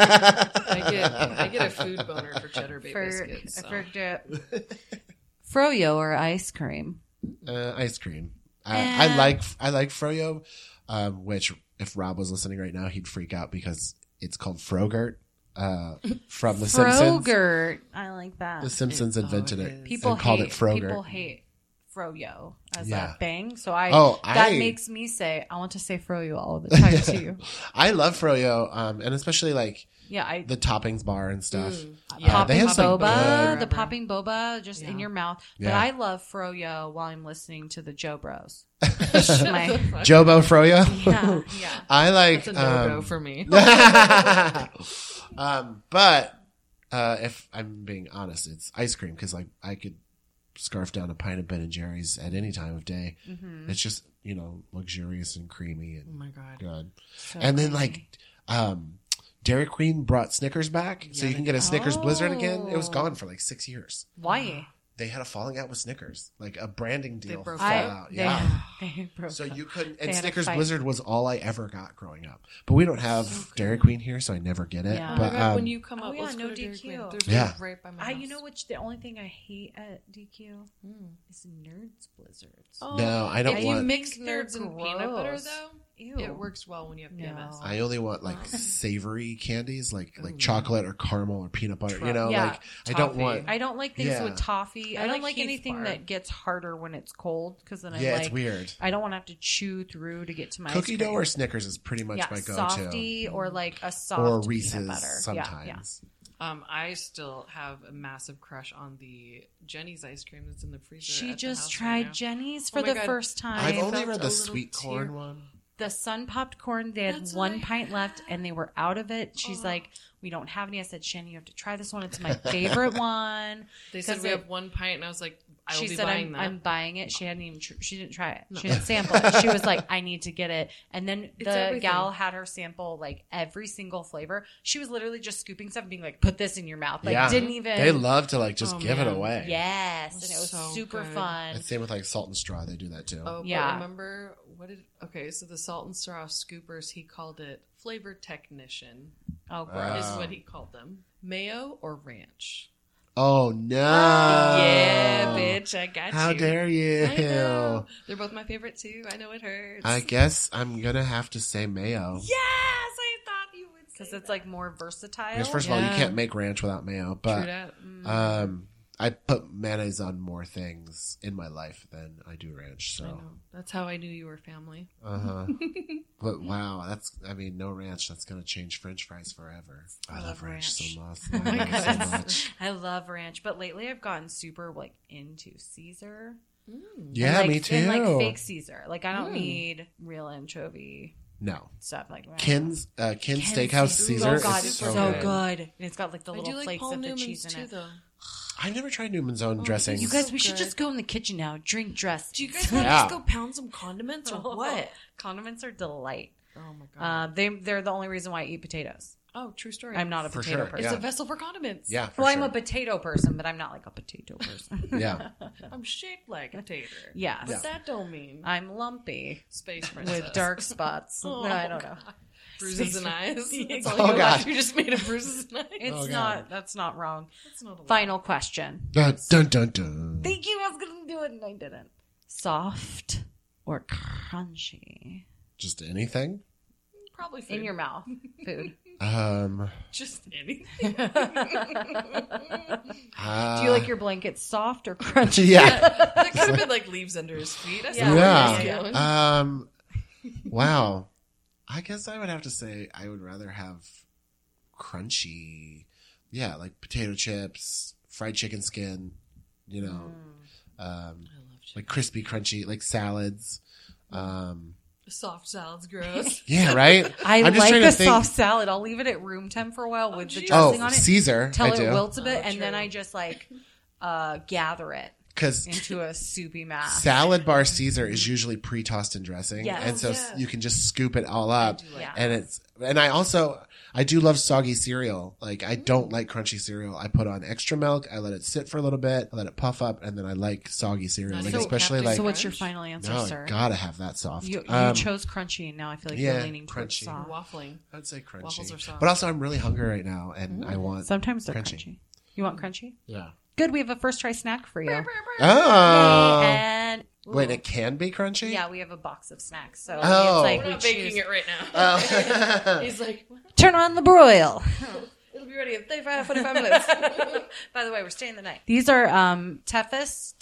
I get a food boner for cheddar bay biscuits. So. I forget. Froyo or ice cream? ice cream. I like Froyo, which if Rob was listening right now, he'd freak out because it's called Frogurt from The Simpsons. Frogurt. I like that. The Simpsons invented it it. is. People and called hate it Frogurt. People hate Froyo as Yeah. a thing. So Oh, that I- makes me say I want to say Froyo all the time to you. I love Froyo, and especially like Yeah, I the toppings bar and stuff. Yeah. popping they have some boba, good- the popping boba just in Yeah. your mouth. But Yeah. I love Froyo while I'm listening to the Joe Bros. Shut My- the fuck Jobo Froyo. Yeah, yeah. I like. That's a no-go for me. But if I'm being honest, it's ice cream because like I could scarf down a pint of Ben and Jerry's at any time of day. Mm-hmm. It's just luxurious and creamy Oh and my god. good. So And then good. like Dairy Queen brought Snickers back, so you can get a Snickers Blizzard again. It was Oh. gone for like 6 years. Why? They had a falling out with Snickers, like a branding deal. broke fall up. out. They, Yeah. they broke So up. you couldn't, They and had a Snickers fight. Blizzard was all I ever got growing up. But we don't have Dairy Queen here, so I never get it. Yeah. Oh my But God, when you come Oh, up, yeah, let's no go to Dairy DQ. Queen. There's Yeah. one right by my house. You know which the only thing I hate at DQ is Nerds Blizzards. Oh, No, I don't if want- you mix They're nerds and peanut butter gross. though, Ew. it works well when you have PMS. I only want like savory candies, like chocolate or caramel or peanut butter. Yeah, like I don't toffee. want. I don't like things Yeah. with toffee. I don't like like Heath anything Bar. that gets harder when it's cold because then I'm Yeah, like, it's weird. I don't want to have to chew through to get to my Cookie ice dough cream. or Snickers is pretty much yeah, my go-to. softy or like a soft Or peanut Reese's butter. sometimes. I still have a massive crush on the Jenny's ice cream that's in the freezer. She at the just house tried right now. Jenny's Oh for my the God. first time. I've I only felt read a the little sweet corn tear. one. The sun popped corn, they had That's one what I pint left and they were out of it. She's like, we don't have any. I said, Shannon, you have to try this one. It's my favorite one. They said 'Cause we it- have one pint, and I was like, I will she be said, buying that. I'm buying it. She hadn't even, she didn't try it. She didn't sample it. She was like, I need to get it. And then It's the everything. gal had her sample like every single flavor. She was literally just scooping stuff and being like, put this in your mouth. Like, Yeah. didn't even. They love to like just Oh, give it man. away. Yes. And it was So super good. fun. It's same with like salt and straw. They do that too. Oh, Yeah. but remember so the salt and straw scoopers, he called it flavor technician, Oh, gross. is what he called them. Mayo or ranch? Oh no! Yeah, bitch, I got How you. dare you? I know. They're both my favorite too. I know it hurts. I guess I'm gonna have to say mayo. Yes, I thought you would say Because it's like more versatile. Because first of all, you Yeah. can't make ranch without mayo. True But that. I put mayonnaise on more things in my life than I do ranch. I So, know. That's how I knew you were family. but wow, no ranch. That's gonna change French fries forever. I love ranch so much. Oh I love it so much. I love ranch, but lately I've gotten super like into Caesar. Yeah, and, like, me too. And like fake Caesar. Like I don't need real anchovy No, stuff like that. Ken's Steakhouse Caesar. Oh god, is it's so, so good. good. And it's got like the I little do like flakes Paul of the Newman's cheese in too, it. though. I've never tried Newman's own dressing. You guys, we So should just good. go in the kitchen now. Drink dress. Do you guys want to Yeah. just go pound some condiments or what? Condiments are delight. Oh my god. They're the only reason why I eat potatoes. Oh, true story. I'm not a For potato sure, person. It's yeah. a vessel for condiments. Yeah, for Well, I'm sure. a potato person, but I'm not like a potato person. Yeah, I'm shaped like a tater. Yes. But that don't mean I'm lumpy space princess. with dark spots. Oh, I don't know. bruises and eyes. That's all Oh, you God. got. You just made a bruises and eyes. It's not. That's not wrong. That's not a lot. Final question. dun dun dun dun. Thank you. I was gonna do it and I didn't. Soft or crunchy Just anything. Probably food. in your mouth? Food. Just anything. Do you like your blanket soft or crunchy? Yeah. That could have been like leaves under his feet. I saw where Yeah. he was going. Wow. I guess I would have to say I would rather have crunchy. Yeah, like potato chips, fried chicken skin, like crispy, crunchy, like salads. Soft salad's gross. Yeah, right? I I'm just like trying to a think- soft salad. I'll leave it at room temp for a while with the geez. dressing on it. Caesar. Till I it do. wilts a bit, and true. then I just like gather it Because into a soupy mass. salad bar Caesar is usually pre-tossed in dressing. Yes. And so Yeah. you can just scoop it all up. Yeah. And I do love soggy cereal. Like, I don't like crunchy cereal. I put on extra milk. I let it sit for a little bit. I let it puff up. And then I like soggy cereal. Nice. Like, So especially Captain like, So what's your Crunch? final answer, no, sir? gotta have that soft. You chose crunchy, and now I feel like yeah, you're leaning towards crunchy. soft. Waffling. I'd say crunchy. Waffles are soft. But also, I'm really hungry right now, and I want Sometimes they're crunchy. You want crunchy? Yeah. Good. We have a first try snack for you. Oh. And Wait, it can be crunchy? yeah, we have a box of snacks. So Oh. it's like We're we not baking choose. it right now. He's like, Turn on the broil. it'll be ready in 35, 45 minutes. By the way, we're staying the night. These are Tefas.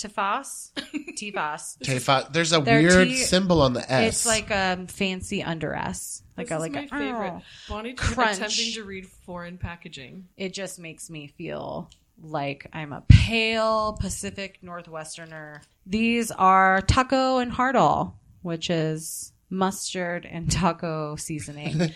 Tefa. There's a They're weird tea- symbol on the S. It's like a fancy under S. Like This a is like my a favorite. Bonnie crunch. attempting to read foreign packaging. It just makes me feel like I'm a pale Pacific Northwesterner. These are taco and hardal, which is mustard and taco seasoning.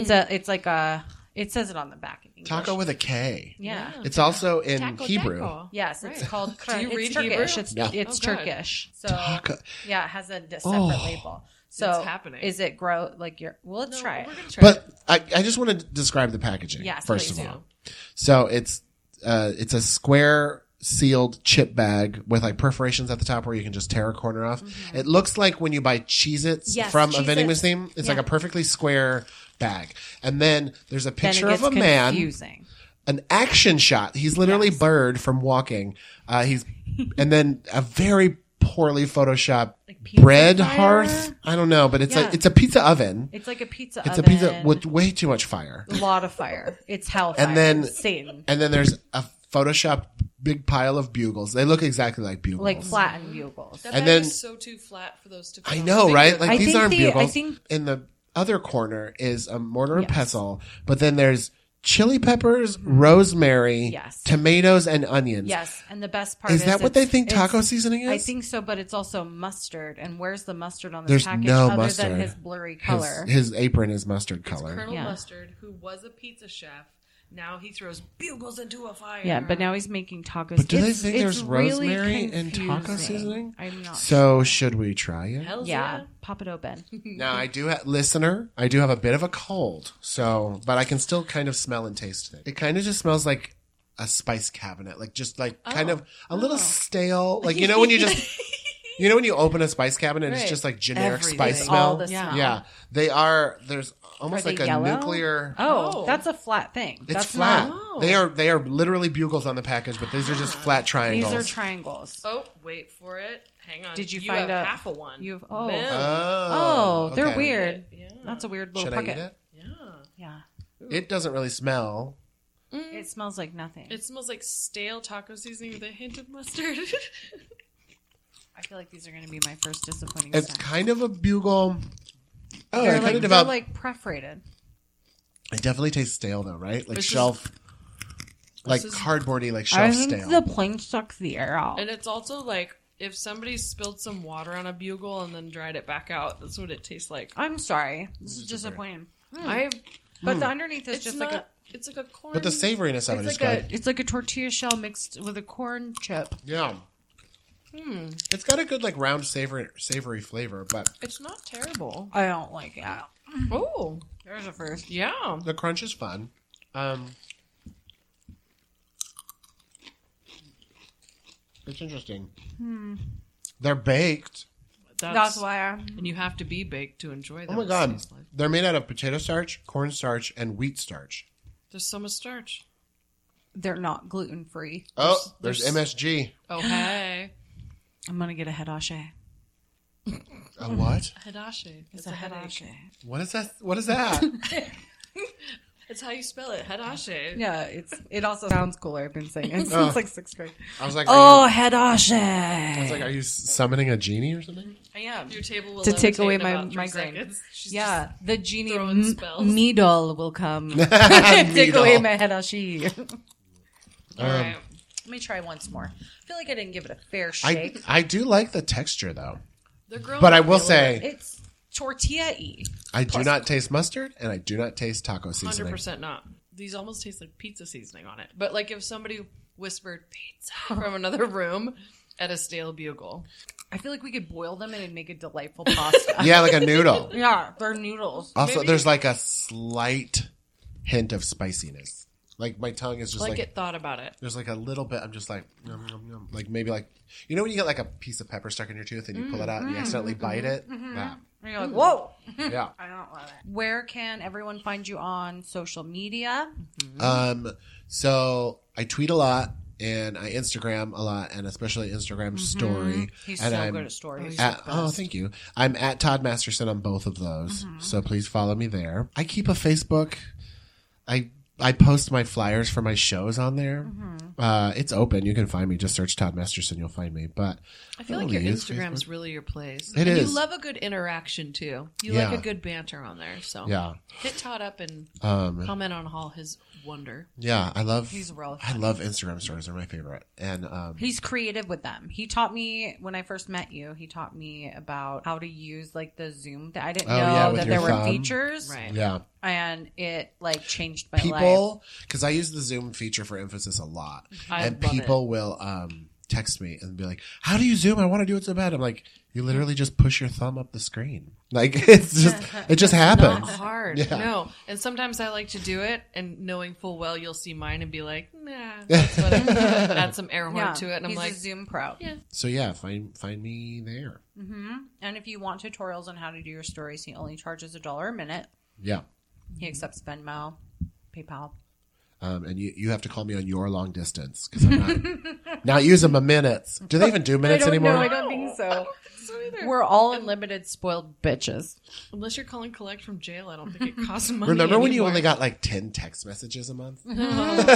It says it on the back in English. taco with a K. Yeah. It's also in Taco, Hebrew. taco. Yes, it's called Do you it's read Turkish. Hebrew? Yeah. It's Oh, God. Turkish. So Taco. yeah, it has a separate Oh. label. So It's happening. is it grow like your? Well, let's try it. We're gonna try But I just want to describe the packaging Yes, first please of do. all. So it's a square sealed chip bag with like perforations at the top where you can just tear a corner off. It looks like when you buy Cheez-Its Yes, from a vending Cheez-Its. machine. It's like Yeah. a perfectly square bag. And then there's a Then picture it gets of a man, confusing. an action shot. He's literally Bird from Walking. And then a very poorly photoshopped pizza bread fire? hearth. I don't know, but it's Yeah. like it's a pizza oven. It's like a pizza. It's oven. a pizza with way too much fire. a lot of fire. It's hellfire. And then- Satan, And then there's a photoshopped big pile of bugles. They look exactly like bugles. like flattened bugles. That And bag then- is so too flat for those to fit I on know, the right? finger. Like these aren't bugles. I think In the other corner is a mortar and Yes. pestle, but then there's chili peppers, rosemary, Yes. tomatoes, and onions. yes. And the best part Is that what they it's- think taco it's- seasoning is? I think so, but it's also mustard. And where's the mustard on this There's package no other mustard. than his blurry color? His apron is mustard It's color. Colonel Yeah. Mustard, who was a pizza chef. Now he throws bugles into a fire. Yeah, but now he's making tacos. But do they It's- think it's there's really rosemary in taco confusing. seasoning? I'm not. So should we try it? Hell's yeah, yeah. pop it open. Now I do have I do have a bit of a cold, but I can still kind of smell and taste it. It kind of just smells like a spice cabinet, like just like kind of a little stale. Like you know when you just when you open a spice cabinet, it's Right. just like generic Everything. spice All smell. the smell. Yeah, they are. There's almost Are like they a yellow? nuclear. Oh, that's a flat thing. It's That's flat. not- They are literally bugles on the package, but these are just flat triangles. These are triangles. Oh, wait for it. Hang on. Did you you find have a- half of one? you've- oh. Boom. Oh, they're okay. weird. Yeah. That's a weird little Should I pocket. eat it? Yeah, It doesn't really smell. it smells like nothing. It smells like stale taco seasoning with a hint of mustard. I feel like these are going to be my first disappointing. It's snack. kind of a bugle. Oh, I They're kind like of developed. like perforated. It definitely tastes stale though, right? Like This is- shelf, like is- cardboardy, like I shelf think stale. the plane sucks the air out. And it's also like if somebody spilled some water on a bugle and then dried it back out, that's what it tastes like. I'm sorry. This is disappointing. But the underneath is It's just not, like a. it's like a corn. But the savoriness of it is It's like good. it's like a tortilla shell mixed with a corn chip. Yeah. It's got a good like round savory flavor, but It's not terrible. I don't like it. Oh, There's a first. yeah. the crunch is fun. It's interesting. They're baked. That's why And you have to be baked to enjoy Oh them. my god, they're made out of potato starch, cornstarch, and wheat starch. There's so much starch. they're not gluten free. Oh, there's there's- MSG. Oh, hey. I'm gonna get a hedache. A what? Hidashi. It's a hedache. What is that? What is that? It's how you spell it. Hidashi. Yeah, it also sounds cooler. I've been saying it since like 6th grade. I was like, Oh, I hedache. was like, are you summoning a genie or something? I am. Your table will To take levitate away in my about 3 migraine. seconds. She's Yeah, the genie throwing spells. needle will come. Take Needle. away my hedache. just- all right. Let me try once more. I feel like I didn't give it a fair I shake. I do like the texture though, They're growing but I up will a little bit. say It's tortilla-y. I do not taste mustard, and I do not taste taco seasoning. 100% not. These almost taste like pizza seasoning on it. But like if somebody whispered pizza from another room at a stale bugle. I feel like we could boil them and it'd make a delightful pasta. Yeah, like a noodle. Yeah, they're noodles. Also, there's like a slight hint of spiciness. Like my tongue is just like it thought about it. There's like a little bit. I'm just like, yum, yum, yum. Like maybe like, you know when you get like a piece of pepper stuck in your tooth and you pull it out and you accidentally bite it? Yeah. And you're like, whoa. Yeah. I don't love it. Where can everyone find you on social media? So I tweet a lot and I Instagram a lot, and especially Instagram story. He's and so good at stories. Thank you. I'm at Todd Masterson on both of those. So please follow me there. I keep a Facebook. I post my flyers for my shows on there. It's open. You can find me. Just search Todd Masterson. You'll find me. But I feel like your Instagram's really your place. It is. You love a good interaction too. You like a good banter on there. So hit Todd up and comment on all his wonder. Yeah, I love. He's real I love Instagram stories. They're my favorite. And he's creative with them. He taught me when I first met you. He taught me about how to use like the Zoom. I didn't know that there were features. Right. Yeah. And it like changed my life. Because I use the Zoom feature for emphasis a lot, and people will text me and be like, "How do you Zoom? I want to do it so bad." I'm like, "You literally just push your thumb up the screen. Like it just happens." Not hard. Yeah. No. And sometimes I like to do it, and knowing full well you'll see mine and be like, "Nah." That's what add some air horn to it, and I'm he's like, a Zoom pro. Yeah. So yeah, find me there. And if you want tutorials on how to do your stories, he only charges $1 a minute. Yeah. He accepts Venmo, PayPal. And you have to call me on your long distance because I'm not using my minutes. Do they even do minutes anymore? No, I don't think so. We're all unlimited spoiled bitches. Unless you're calling collect from jail, I don't think it costs money. Remember when you anymore. only got like 10 text messages a month? Our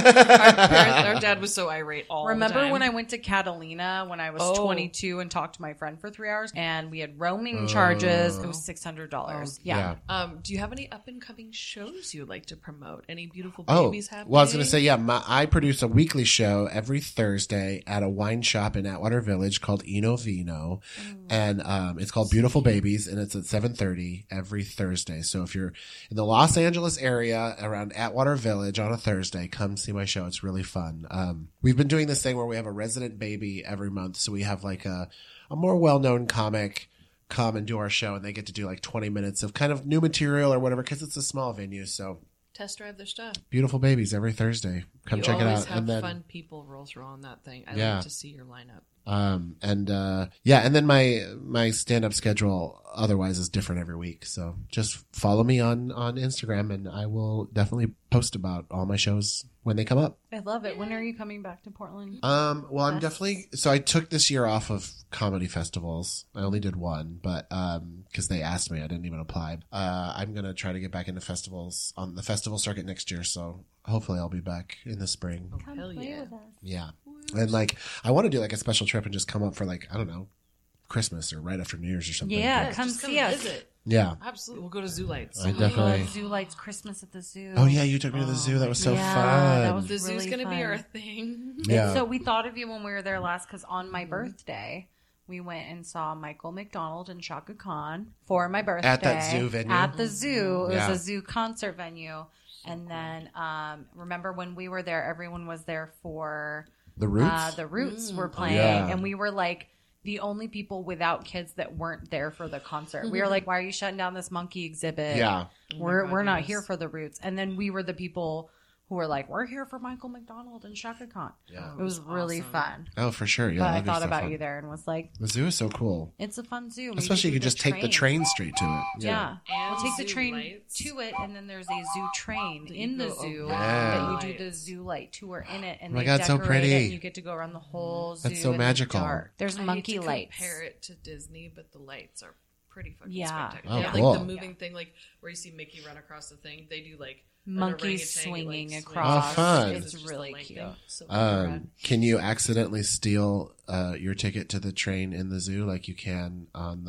dad was so irate all Remember the time. when I went to Catalina when I was 22 and talked to my friend for 3 hours and we had roaming charges? It was $600. Yeah. Do you have any up and coming shows you would like to promote? Any beautiful babies happening? Well, I was going to say, I produce a weekly show every Thursday at a wine shop in Atwater Village called Eno Vino. And it's called Beautiful Babies, and it's at 7:30 every Thursday. So if you're in the Los Angeles area around Atwater Village on a Thursday, come see my show. It's really fun. We've been doing this thing where we have a resident baby every month. So we have like a more well-known comic come and do our show, and they get to do like 20 minutes of kind of new material or whatever because it's a small venue. So test drive their stuff. Beautiful Babies every Thursday. Come check it out. You always have and then, fun people roll through on that thing. I like to see your lineup. And then my stand-up schedule otherwise is different every week. So just follow me on Instagram and I will definitely post about all my shows when they come up. I love it. When are you coming back to Portland? Well, I'm so I took this year off of comedy festivals. I only did one, but, cause they asked me, I didn't even apply. I'm going to try to get back into festivals on the festival circuit next year. So hopefully I'll be back in the spring. Come play with us. Yeah. And like, I want to do like a special trip and just come up for like, I don't know, Christmas or right after New Year's or something. Yeah, come see us. Visit. Yeah. Absolutely. We'll go to Zoo Lights. I definitely. Zoo Lights Christmas at the zoo. Oh yeah, you took me to the zoo. That was so fun. That was The zoo's really going to be fun. our thing. Yeah. So we thought of you when we were there last because on my birthday, we went and saw Michael McDonald and Shaka Khan for my birthday. At that zoo venue? At the zoo. It was Yeah. a zoo concert venue. And then remember when we were there, everyone was there for The Roots? the Roots were playing. Yeah. And we were like the only people without kids that weren't there for the concert. We were like, why are you shutting down this monkey exhibit? Yeah. We're not here for the Roots. And then we were the people who were like, we're here for Michael McDonald and Shaka Khan. Yeah. It was really fun. Oh, for sure. Yeah. But I that'd be thought so about fun. you there and was like, The zoo is so cool. it's a fun zoo. Maybe Especially you do could just take the train straight to it. Yeah. And We'll take the zoo train lights. to it, and then there's a zoo train That in you the go zoo around. that you Yeah. do the zoo light tour in it, and Oh my they God, so decorate pretty. it, and you get to go around the whole zoo. That's so in magical. The dark. There's I monkey hate to lights. compare it to Disney, but the lights are pretty fucking Yeah. spectacular. Oh, They have cool. like the moving thing, like where you see Mickey run across the thing. They do like an Monkeys orangutan, swinging like, across. Oh, fun. It's just really a light cute. thing. So rad. Can you accidentally steal your ticket to the train in the zoo like you can on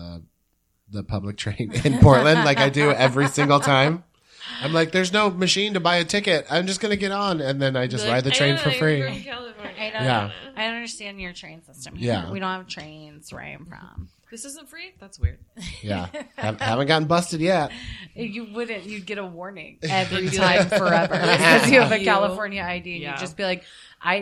the public train in Portland like I do every single time? I'm like, there's no machine to buy a ticket. I'm just going to get on. And then I just ride the train for free. I don't Yeah. understand your train system here. Yeah. We don't have trains where I'm from. This isn't free? That's weird. Yeah. Haven't gotten busted yet. You'd get a warning every time forever. Because you have a California ID and you'd just be like,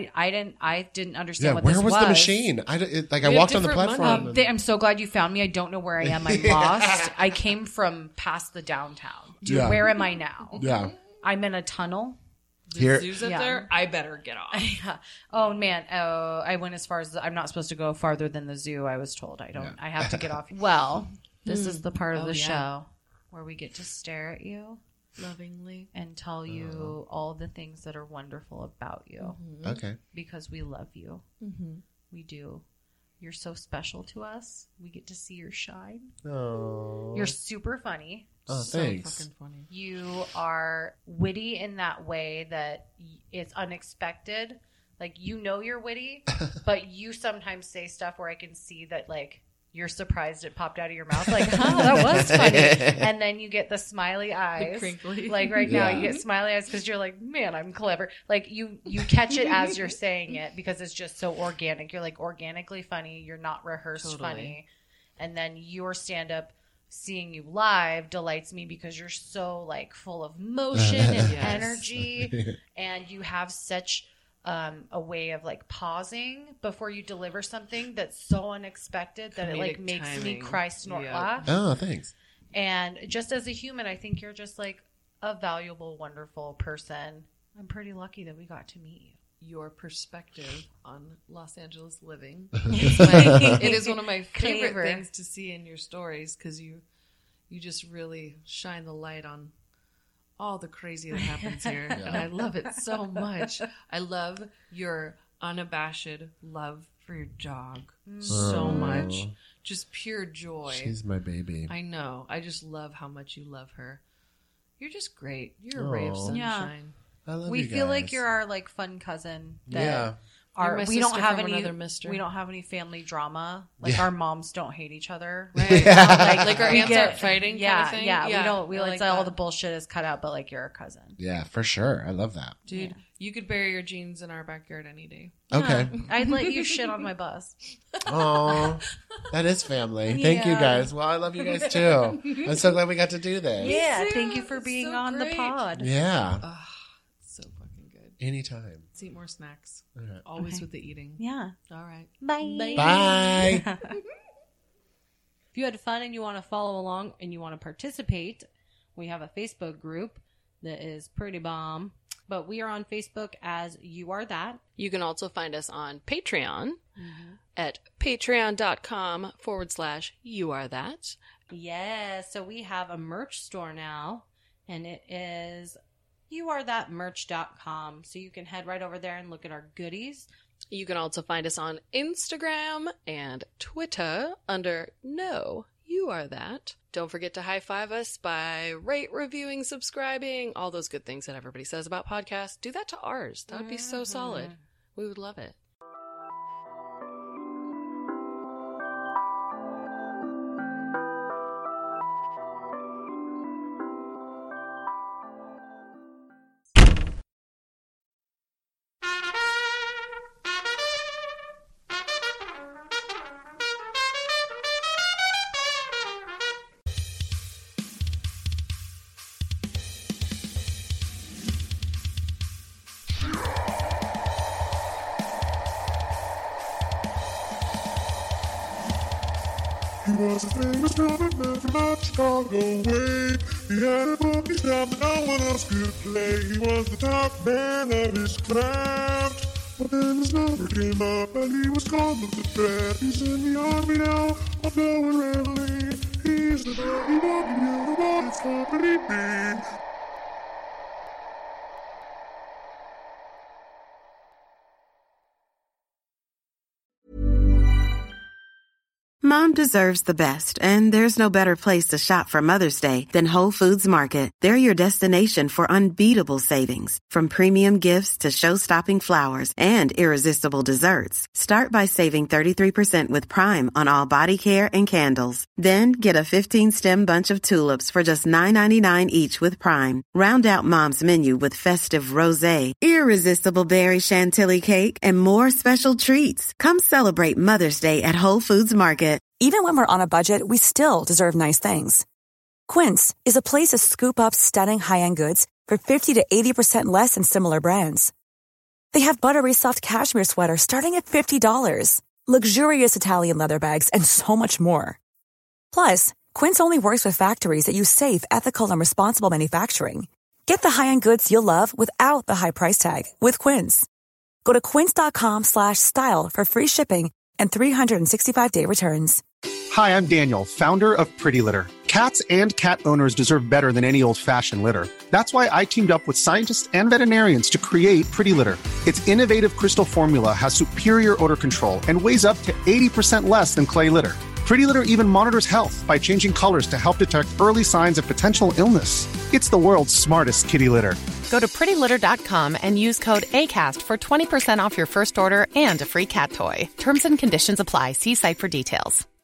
I didn't understand what this was. Where was the machine? I walked on the platform. I'm so glad you found me. I don't know where I am. I'm lost. I came from past the downtown. Dude, where am I now? Yeah. I'm in a tunnel. The zoo's up there. I better get off. Yeah. Oh man. Oh, I went as far as I'm not supposed to go farther than the zoo. I was told I don't. Yeah. I have to get off. Well, this is the part of the show where we get to stare at you lovingly and tell you all the things that are wonderful about you. Mm-hmm. Okay. Because we love you. Mm-hmm. We do. You're so special to us. We get to see your shine. Oh. You're super funny. Oh, thanks. So fucking funny. You are witty in that way that it's unexpected. Like, you know you're witty, but you sometimes say stuff where I can see that, like, you're surprised it popped out of your mouth. Like, oh, that was funny. And then you get the smiley eyes. The crinkly. Like, right now, you get smiley eyes because you're like, man, I'm clever. Like, you catch it as you're saying it because it's just so organic. You're, like, organically funny. You're not rehearsed funny. And then your stand-up, seeing you live delights me because you're so, like, full of motion and energy. And you have such a way of, like, pausing before you deliver something that's so unexpected that it, like, makes me cry, snort, laugh. Oh, thanks. And just as a human, I think you're just, like, a valuable, wonderful person. I'm pretty lucky that we got to meet you. Your perspective on Los Angeles living. It is one of my favorite things to see in your stories because you just really shine the light on all the crazy that happens here. Yeah. And I love it so much. I love your unabashed love for your dog so much. Just pure joy. She's my baby. I know. I just love how much you love her. You're just great. You're a ray of sunshine. Yeah. I love we you feel guys. like you're our, like, fun cousin. Yeah. We don't have any family drama. Like, our moms don't hate each other. Right. Like our aunts aren't fighting. Yeah. Kind of thing. Yeah. We like all the bullshit is cut out, but, like, you're a cousin. Yeah, for sure. I love that. Dude, you could bury your jeans in our backyard any day. Okay. I'd let you shit on my bus. Oh, that is family. Thank you guys. Well, I love you guys too. I'm so glad we got to do this. Yeah. Thank you for being on the pod. Yeah. So fucking good. Anytime. Let's eat more snacks. Okay. Always with the eating. Yeah. All right. Bye. Bye. If you had fun and you want to follow along and you want to participate, we have a Facebook group that is pretty bomb. But we are on Facebook as You Are That. You can also find us on Patreon at patreon.com/You Are That. Yeah, so we have a merch store now, and it is youarethatmerch.com. So you can head right over there and look at our goodies. You can also find us on Instagram and Twitter under No, You Are That. Don't forget to high five us by rate, reviewing, subscribing, all those good things that everybody says about podcasts. Do that to ours. That would be so solid. We would love it. He was a famous trumpet man from out Chicago way. He had a bookie shop that no one else could play. He was the top man of his craft. But then his number came up and he was called the threat. He's in the army now, although and rarely. He's the W, the Rockets Company B. Mom deserves the best, and there's no better place to shop for Mother's Day than Whole Foods Market. They're your destination for unbeatable savings, from premium gifts to show-stopping flowers and irresistible desserts. Start by saving 33% with Prime on all body care and candles. Then get a 15-stem bunch of tulips for just $9.99 each with Prime. Round out Mom's menu with festive rosé, irresistible berry chantilly cake, and more special treats. Come celebrate Mother's Day at Whole Foods Market. Even when we're on a budget, we still deserve nice things. Quince is a place to scoop up stunning high-end goods for 50 to 80% less than similar brands. They have buttery soft cashmere sweaters starting at $50, luxurious Italian leather bags, and so much more. Plus, Quince only works with factories that use safe, ethical, and responsible manufacturing. Get the high-end goods you'll love without the high price tag with Quince. Go to quince.com/style for free shipping and 365-day returns. Hi, I'm Daniel, founder of Pretty Litter. Cats and cat owners deserve better than any old-fashioned litter. That's why I teamed up with scientists and veterinarians to create Pretty Litter. Its innovative crystal formula has superior odor control and weighs up to 80% less than clay litter. Pretty Litter even monitors health by changing colors to help detect early signs of potential illness. It's the world's smartest kitty litter. Go to prettylitter.com and use code ACAST for 20% off your first order and a free cat toy. Terms and conditions apply. See site for details.